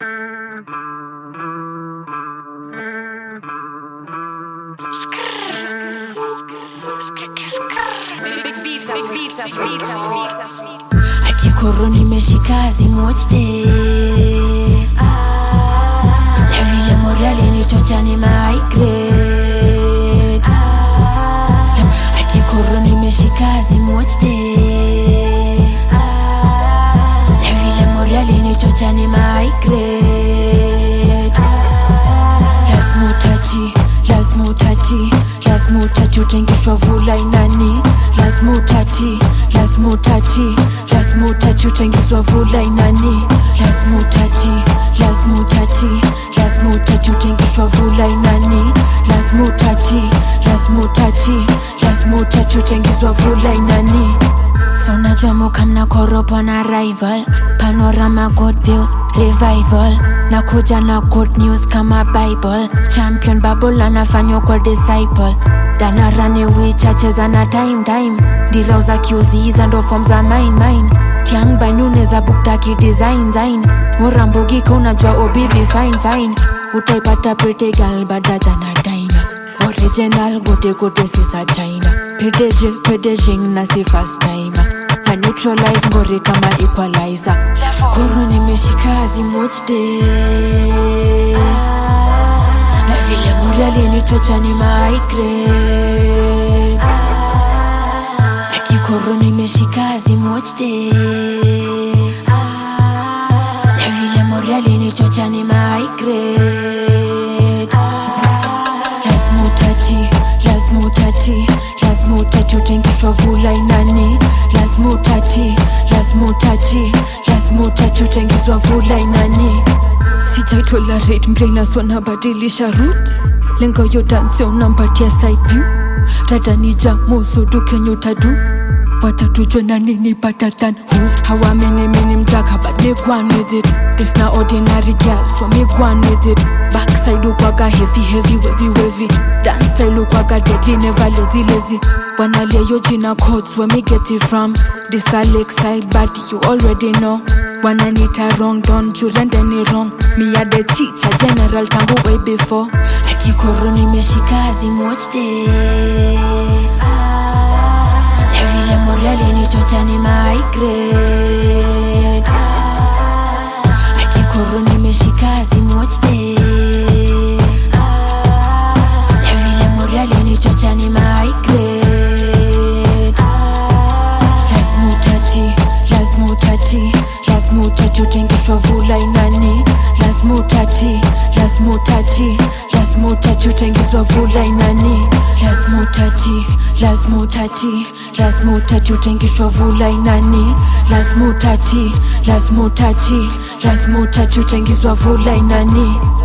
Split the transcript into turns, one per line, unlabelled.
Ati koroni meshikazi mochde na vile morali ni chocha ni migrate. Ati koroni meshikazi mochde na vile morali ni chocha ni migrate. Lazima utati utengishwa vula inani. Lazima utati utengishwa vula inani. Lazima utati utengishwa vula inani. Lazima utati utengishwa vula inani. So najua mukamna koropo na rival. Panorama good views, revival. Nakuja na good news kama Bible. Champion bubble anafanywa kwa disciple. Dana rani wicha cheza na time. Ndira uza kiuziza ndo form za mine. Tiang bainune za buktaki design. Ngurambugika unajua obivi fine. Utaipata pretty girl badaja na dina. Original gote sisa China. PDG na si first time. Na neutralize ngori kama equalizer. Koroni meshikazi mochde na vile morali ni chocha ni migrate. Ati koroni meshikazi mochde na vile morali ni chocha ni migrate. Lazima utati utengishwa vula inani. Lazima utati utengishwa vula inani.
Sijai-tolerate mbraina so nabadilisha route. Lenga yo dance unampatia side view. Dada ni jamu so do kenye utadu. Watatujwe na nini better than who. Hawamini mini mjaka but me gwan with it. This na ordinary girl so me gwan with it. Backside ukwaga heavy wavy. Dance style ukwaga deadly never lazy. Wanalia yo jina codes where me get it from. This a lakeside but you already know. Wananita wrong don't you render any wrong. Me a the teacher general tangu way before.
Ati koroni meshikazi mochde na vile morali ni chocha ni migrate. Ati koroni meshikazi mochde na vile morali ni chocha ni migrate. Lazima utati utengishwa vula inani. Lazima utati utengishwa vula inani. Lazima utati utengishwa vula inani. Lazima utati utengishwa vula inani.